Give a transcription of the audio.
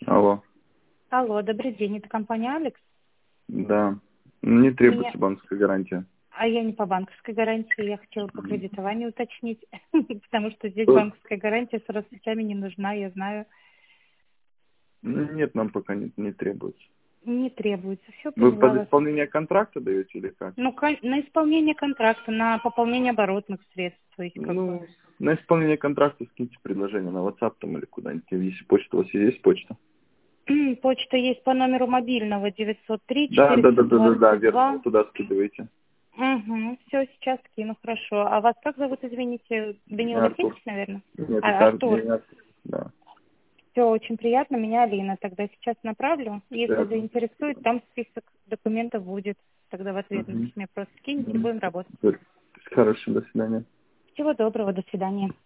Алло. Алло, добрый день, это компания «Алекс». Да. Не Меня... требуется банковская гарантия. А я не по банковской гарантии, я хотела по кредитованию уточнить, потому что здесь Что? банковская гарантия с Россетями не нужна, я знаю, Нет, нам пока не требуется. не требуется. Все, Вы поняла под вас. исполнение контракта даете или как? Ну, на исполнение контракта, на пополнение оборотных средств, то есть как бы. Ну, на исполнение контракта скиньте предложение на WhatsApp там или куда-нибудь. Если почта у вас есть почта. Почта есть по номеру мобильного 903 Да, верно. 422. Вот туда скидывайте. Угу, все, сейчас скину, хорошо. А вас как зовут, извините? Даниил Меня Артур. Васильевич, наверное? Нет, это Артур. меня Артур. Да. Все, очень приятно. Меня Алина. Тогда сейчас направлю. Если Связано. заинтересует, там список документов будет. Тогда в ответ на Угу. письме просто скиньте и будем работать. Хорошо, до свидания. Всего доброго. До свидания.